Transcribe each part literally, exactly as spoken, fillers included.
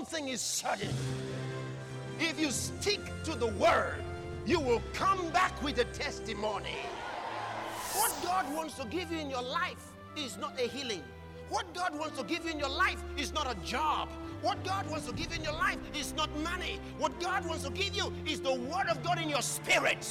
one thing is certain. If you stick to the word, you will come back with a testimony. What God wants to give you in your life is not a healing. What God wants to give you in your life is not a job. What God wants to give you in your life is not money. What God wants to give you is the word of God in your spirit.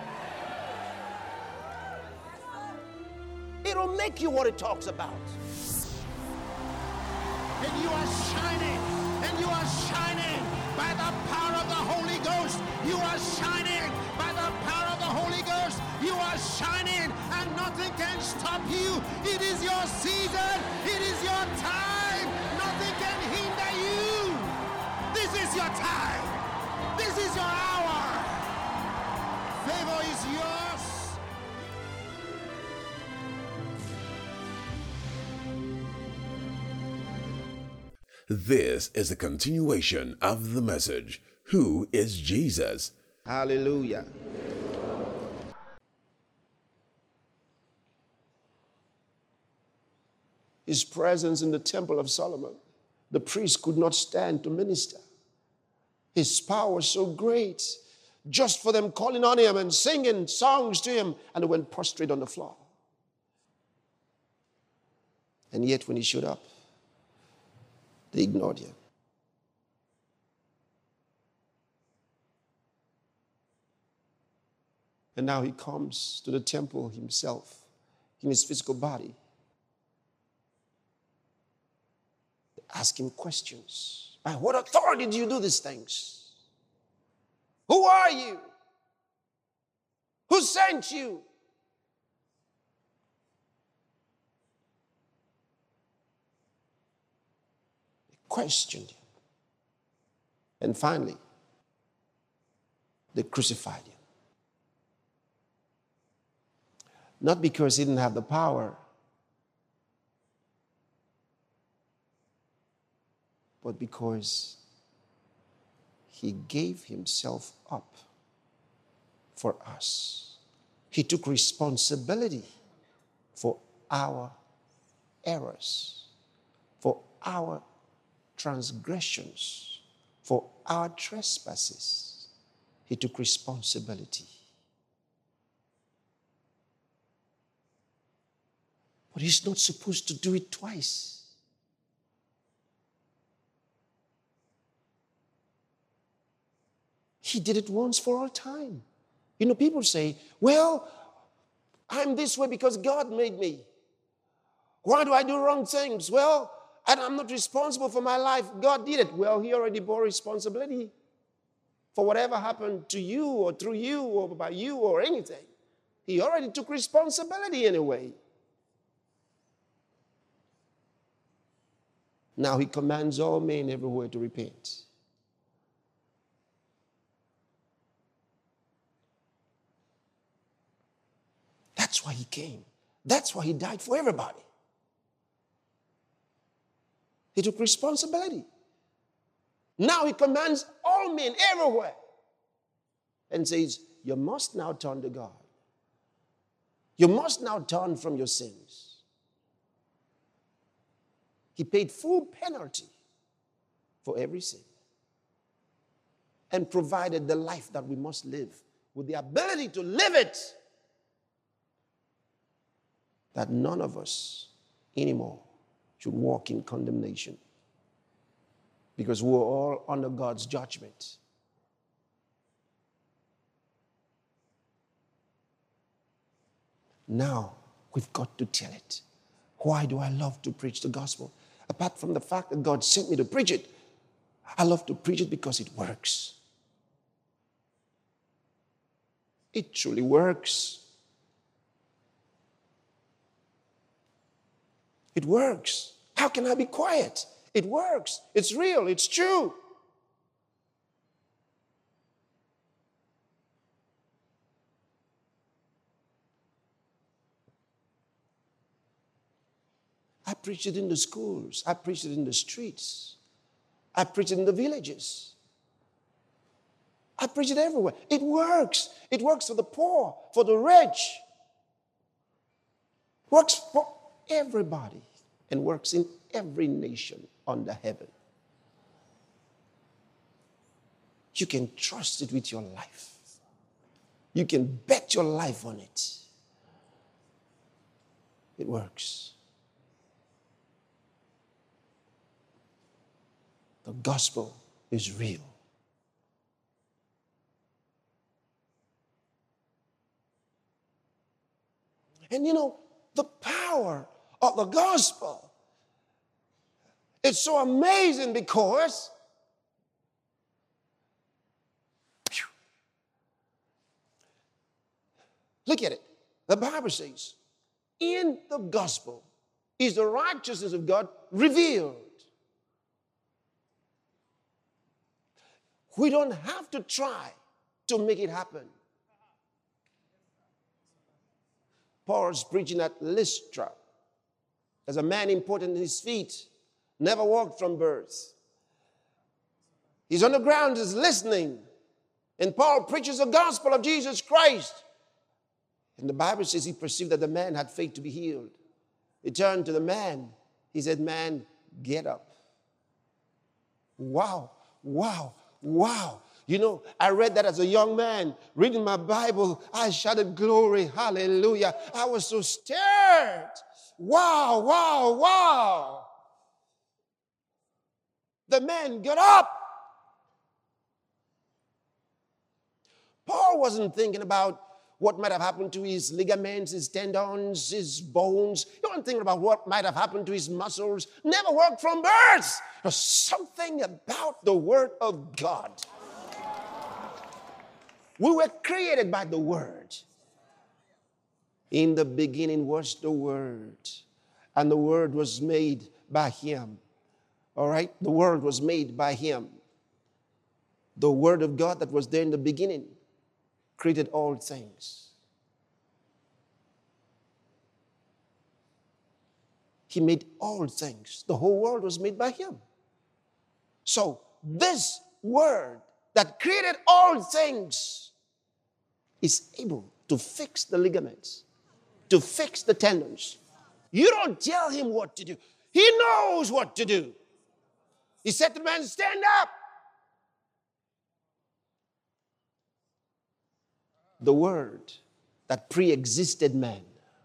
It'll make you what it talks about. And you are shining, and you are shining by the power of the Holy Ghost. You are shining by the power of the Holy Ghost. You are shining, and nothing can stop you. It is your season. It is your time. Nothing can hinder you. This is your time. This is your hour. Favor is yours. This is a continuation of the message, Who is Jesus? Hallelujah. His presence in the temple of Solomon, the priest could not stand to minister. His power was so great, just for them calling on him and singing songs to him, and they went prostrate on the floor. And yet when he showed up, they ignored him. And now he comes to the temple himself in his physical body. They ask him questions. By what authority do you do these things? Who are you? Who sent you? Questioned him. And finally, they crucified him. Not because he didn't have the power, but because he gave himself up for us. He took responsibility for our errors, for our transgressions, for our trespasses. He took responsibility. But he's not supposed to do it twice. He did it once for all time. You know, people say, well, I'm this way because God made me. Why do I do wrong things? Well, and I'm not responsible for my life. God did it. Well, he already bore responsibility for whatever happened to you or through you or by you or anything. He already took responsibility anyway. Now he commands all men everywhere to repent. That's why he came. That's why he died for everybody. He took responsibility. Now he commands all men everywhere and says, you must now turn to God. You must now turn from your sins. He paid full penalty for every sin and provided the life that we must live with the ability to live it, that none of us anymore should walk in condemnation, because we're all under God's judgment. Now, we've got to tell it. Why do I love to preach the gospel? Apart from the fact that God sent me to preach it, I love to preach it because it works. It truly works. It works. How can I be quiet? It works. It's real. It's true. I preach it in the schools. I preach it in the streets. I preach it in the villages. I preach it everywhere. It works. It works for the poor, for the rich. Works for everybody and works in every nation under heaven. you can trust it with your life. You can bet your life on it. It works. The gospel is real. And you know, the power of the gospel, it's so amazing because phew, look at it. The Bible says, in the gospel is the righteousness of God revealed. We don't have to try to make it happen. Paul's preaching at Lystra. There's a man important in his feet, never walked from birth. He's on the ground, he's listening. And Paul preaches the gospel of Jesus Christ. And the Bible says he perceived that the man had faith to be healed. He turned to the man. He said, man, get up. Wow, wow, wow. You know, I read that as a young man, reading my Bible. I shouted glory, hallelujah. I was so stirred. Wow, wow, wow. The man got up. Paul wasn't thinking about what might have happened to his ligaments, his tendons, his bones. He wasn't thinking about what might have happened to his muscles. Never worked from birth. There's something about the Word of God. We were created by the Word. In the beginning was the Word, and the Word was made by Him. All right? The Word was made by Him. The Word of God that was there in the beginning created all things. He made all things. The whole world was made by Him. So this Word that created all things is able to fix the ligaments, to fix the tendons. You don't tell Him what to do. He knows what to do. He said to the man, stand up. The Word that pre-existed man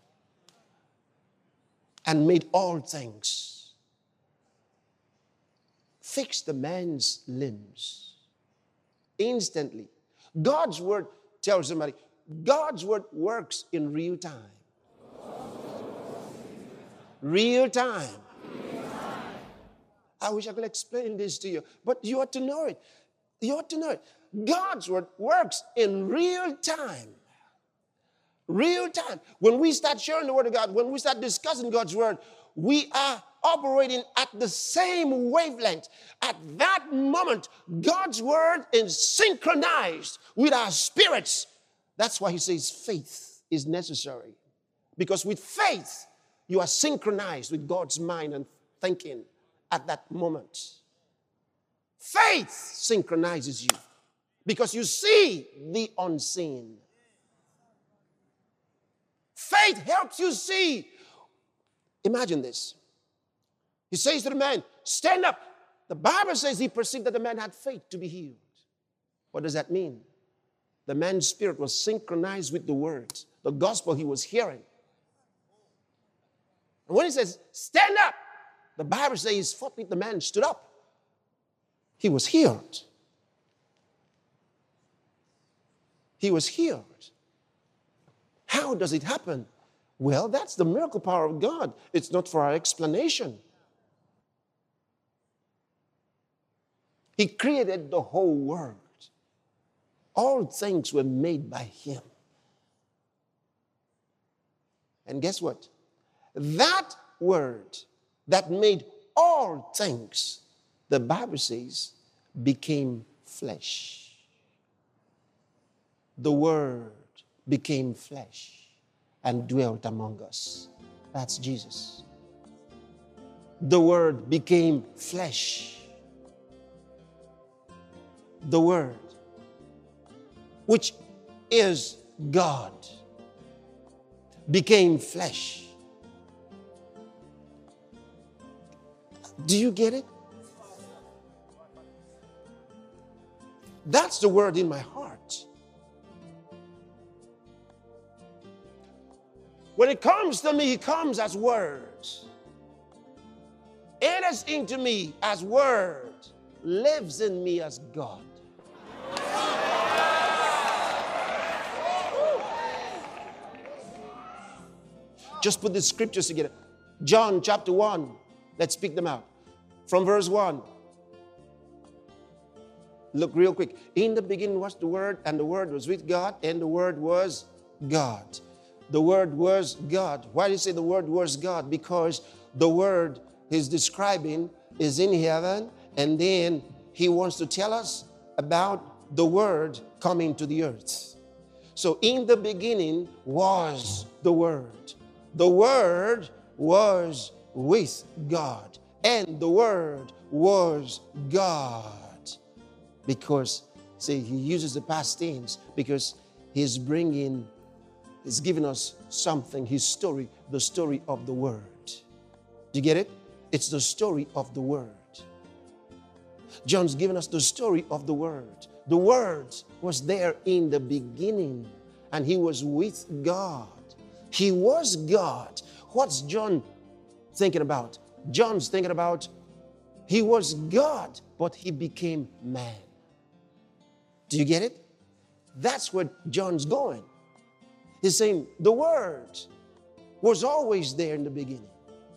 and made all things fixed the man's limbs instantly. God's Word, tell somebody, God's Word works in real time. Real time. I wish I could explain this to you, but you ought to know it. You ought to know it. God's Word works in real time. Real time. When we start sharing the Word of God, when we start discussing God's Word, we are operating at the same wavelength. At that moment, God's Word is synchronized with our spirits. That's why He says faith is necessary. Because with faith, you are synchronized with God's mind and thinking at that moment. Faith synchronizes you because you see the unseen. Faith helps you see. Imagine this. He says to the man, stand up. The Bible says he perceived that the man had faith to be healed. What does that mean? The man's spirit was synchronized with the words, the gospel he was hearing. And when he says, stand up, the Bible says forthwith the man stood up. He was healed. He was healed. How does it happen? Well, that's the miracle power of God. It's not for our explanation. He created the whole world. All things were made by Him. And guess what? That Word that made all things, the Bible says, became flesh. The Word became flesh and dwelt among us. That's Jesus. The Word became flesh. The Word, which is God, became flesh. Do you get it? That's the word in my heart. When it comes to me, it comes as words. Enters into me as word, lives in me as God. Just put the scriptures together. John chapter one. Let's speak them out. From verse one. Look real quick. In the beginning was the Word, and the Word was with God, and the Word was God. The Word was God. Why do you say the Word was God? Because the Word he's describing is in heaven, and then he wants to tell us about the Word coming to the earth. So in the beginning was the Word. The Word was with God, and the Word was God. Because, see, he uses the past tense because he's bringing, he's giving us something, his story, the story of the Word. Do you get it? It's the story of the Word. John's giving us the story of the Word. The Word was there in the beginning, and he was with God. He was God. What's John thinking about? John's thinking about he was God, but he became man. Do you get it? That's where John's going. He's saying the Word was always there in the beginning.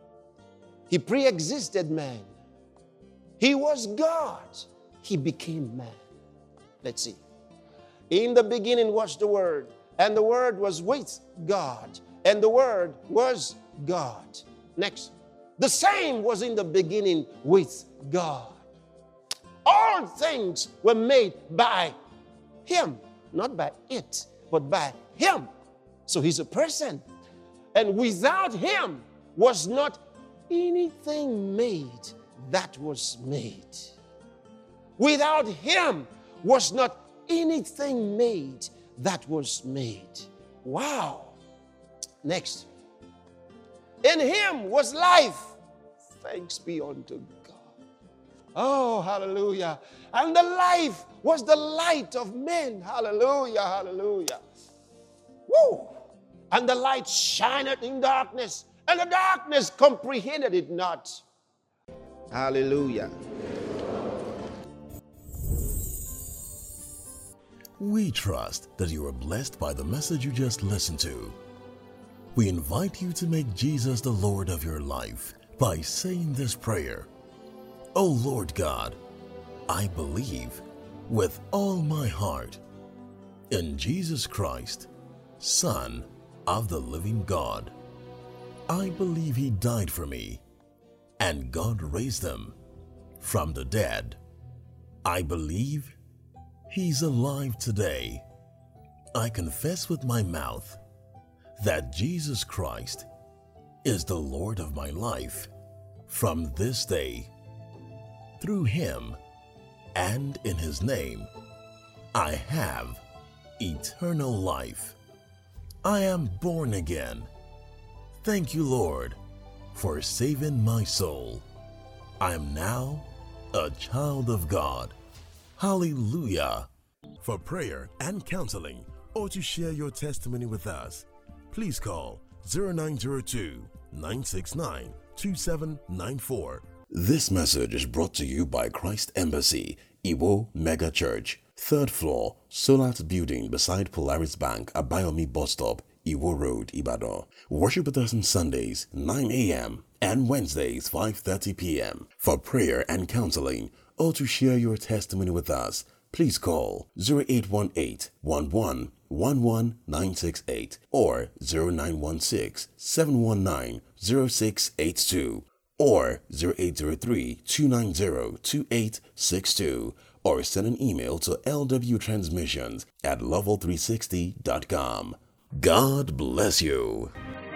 He pre-existed man. He was God. He became man. Let's see. In the beginning was the Word, and the Word was with God, and the Word was God. Next. The same was in the beginning with God. All things were made by him, not by it, but by him. So he's a person. And without him was not anything made that was made. Without him was not anything made that was made. Wow. Next. In him was life. Thanks be unto God. Oh, hallelujah. And the life was the light of men. Hallelujah, hallelujah. Woo! And the light shineth in darkness, and the darkness comprehended it not. Hallelujah. We trust that you are blessed by the message you just listened to. We invite you to make Jesus the Lord of your life by saying this prayer. O Lord God, I believe with all my heart in Jesus Christ, Son of the living God. I believe he died for me, and God raised him from the dead. I believe he's alive today. I confess with my mouth that Jesus Christ is the Lord of my life from this day. Through him and in his name, I have eternal life. I am born again. Thank you, Lord, for saving my soul. I am now a child of God. Hallelujah. For prayer and counseling, or to share your testimony with us, please call zero nine zero two, nine six nine, two seven nine four. This message is brought to you by Christ Embassy, Iwo Mega Church, third floor, Solat Building beside Polaris Bank, Abayomi Bus Stop, Iwo Road, Ibadan. Worship with us on Sundays, nine a.m. and Wednesdays, five thirty p.m. For prayer and counseling, or to share your testimony with us, please call zero eight one eight, one one one one nine six eight or zero nine one six, seven one nine, zero six eight two or zero eight zero three, two nine zero, two eight six two or send an email to l w transmissions at level three sixty dot com. God bless you.